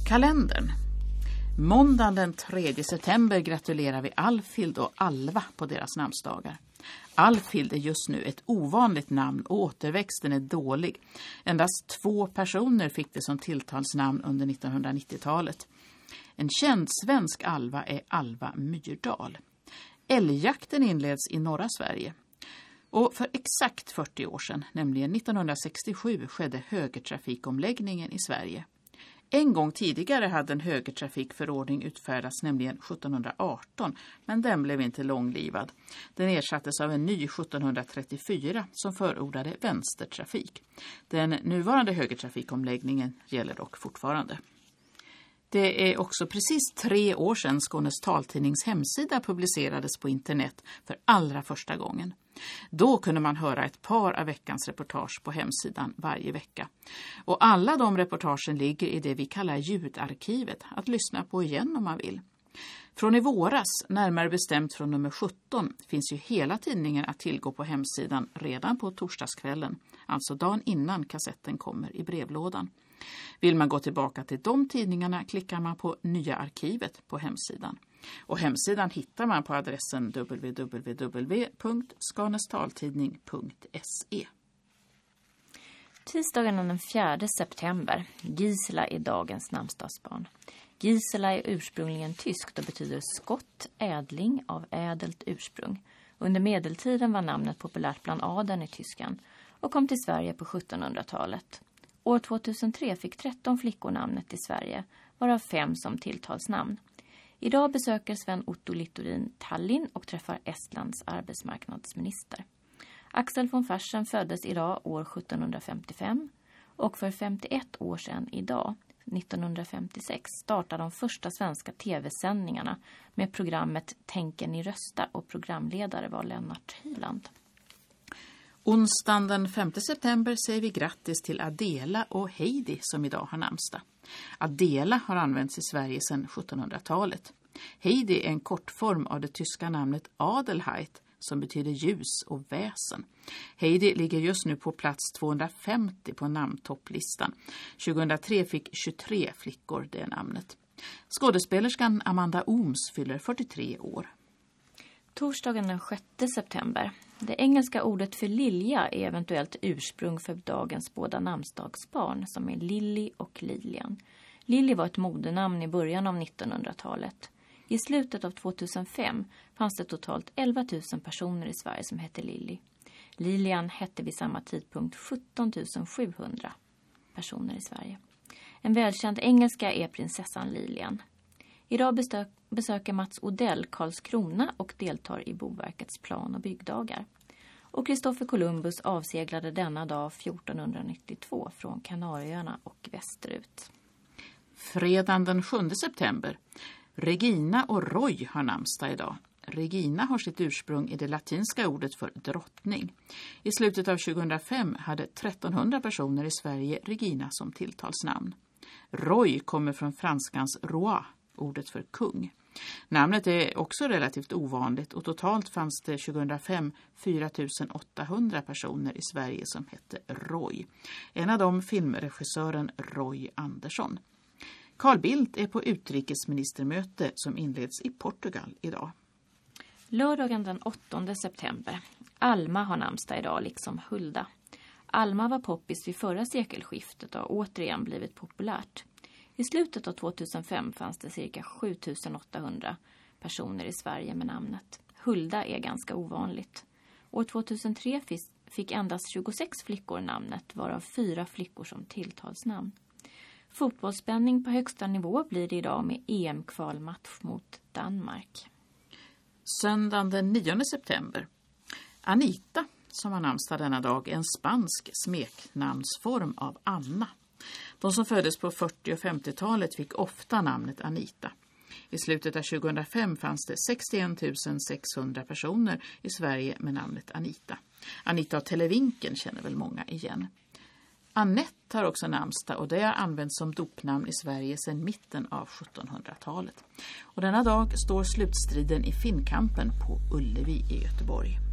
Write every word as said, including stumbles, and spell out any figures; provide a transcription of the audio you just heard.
Kalendern. Måndagen den tredje september gratulerar vi Alfhild och Alva på deras namnsdagar. Alfhild är just nu ett ovanligt namn och återväxten är dålig. Endast två personer fick det som tilltalsnamn under nittonhundranittiotalet. En känd svensk Alva är Alva Myrdal. Älgjakten inleds i norra Sverige. Och för exakt fyrtio år sedan, nämligen nittonhundrasextiosju, skedde högertrafikomläggningen i Sverige. En gång tidigare hade en högertrafikförordning utfärdats, nämligen sjuttonhundraarton, men den blev inte långlivad. Den ersattes av en ny sjuttonhundratrettiofyra som förordade vänstertrafik. Den nuvarande högertrafikomläggningen gäller dock fortfarande. Det är också precis tre år sedan Skånes taltidnings hemsida publicerades på internet för allra första gången. Då kunde man höra ett par av veckans reportage på hemsidan varje vecka. Och alla de reportagen ligger i det vi kallar ljudarkivet, att lyssna på igen om man vill. Från i våras, närmare bestämt från nummer sjutton, finns ju hela tidningen att tillgå på hemsidan redan på torsdagskvällen, alltså dagen innan kassetten kommer i brevlådan. Vill man gå tillbaka till de tidningarna klickar man på nya arkivet på hemsidan. Och hemsidan hittar man på adressen w w w punkt skanestaltidning punkt se. Tisdagen den fjärde september. Gisela är dagens namnsdagsbarn. Gisela är ursprungligen tyskt och betyder skott, ädling av ädelt ursprung. Under medeltiden var namnet populärt bland adeln i Tyskland och kom till Sverige på sjuttonhundratalet. År tvåtusentre fick tretton flickor namnet i Sverige, varav fem som tilltalsnamn. Idag besöker Sven Otto Littorin Tallinn och träffar Estlands arbetsmarknadsminister. Axel von Fersen föddes idag år sjuttonhundrafemtiofem och för femtioett år sedan idag, nittonhundrafemtiosex, startade de första svenska tv-sändningarna med programmet Tänker ni rösta och programledare var Lennart Hyland. Onsdagen den femte september säger vi grattis till Adela och Heidi som idag har namnsdag. Adela har använts i Sverige sedan sjuttonhundratalet. Heidi är en kortform av det tyska namnet Adelheid som betyder ljus och väsen. Heidi ligger just nu på plats tvåhundrafemtio på namntopplistan. tjugohundratre fick tjugotre flickor det namnet. Skådespelerskan Amanda Ooms fyller fyrtiotre år. Torsdagen den sjätte september. Det engelska ordet för lilja är eventuellt ursprung för dagens båda namnsdagsbarn som är Lily och Lilian. Lily var ett modenamn i början av nittonhundratalet. I slutet av tvåtusenfem fanns det totalt elva tusen personer i Sverige som hette Lily. Lilian hette vid samma tidpunkt sjutton tusen sjuhundra personer i Sverige. En välkänd engelska är prinsessan Lilian. Idag besök, besöker Mats Odell Karlskrona och deltar i Boverkets plan- och byggdagar. Och Kristoffer Columbus avseglade denna dag fjortonhundranittiotvå från Kanarieöarna och västerut. Fredagen den sjunde september. Regina och Roy har namnsdag idag. Regina har sitt ursprung i det latinska ordet för drottning. I slutet av tjugohundrafem hade trettonhundra personer i Sverige Regina som tilltalsnamn. Roy kommer från franskans roi, ordet för kung. Namnet är också relativt ovanligt och totalt fanns det tjugohundrafem fyra tusen åttahundra personer i Sverige som hette Roy. En av dem filmregissören Roy Andersson. Carl Bildt är på utrikesministermöte som inleds i Portugal idag. Lördagen den åttonde september. Alma har namnsdag idag liksom Hulda. Alma var poppis vid förra sekelskiftet och har återigen blivit populärt. I slutet av tvåtusenfem fanns det cirka sju tusen åttahundra personer i Sverige med namnet. Hulda är ganska ovanligt. År tvåtusentre fick endast tjugosex flickor namnet, varav fyra flickor som tilltalsnamn. Fotbollsspänning på högsta nivå blir det idag med E M-kvalmatch mot Danmark. Söndagen den nionde september. Anita, som har namnsdag denna dag, är en spansk smeknamnsform av Anna. De som föddes på fyrtio- och femtiotalet fick ofta namnet Anita. I slutet av tjugohundrafem fanns det sextioen tusen sexhundra personer i Sverige med namnet Anita. Anita och Televinken känner väl många igen. Annette har också namnsdag och det har använts som dopnamn i Sverige sedan mitten av sjuttonhundratalet. Och denna dag står slutstriden i Finnkampen på Ullevi i Göteborg.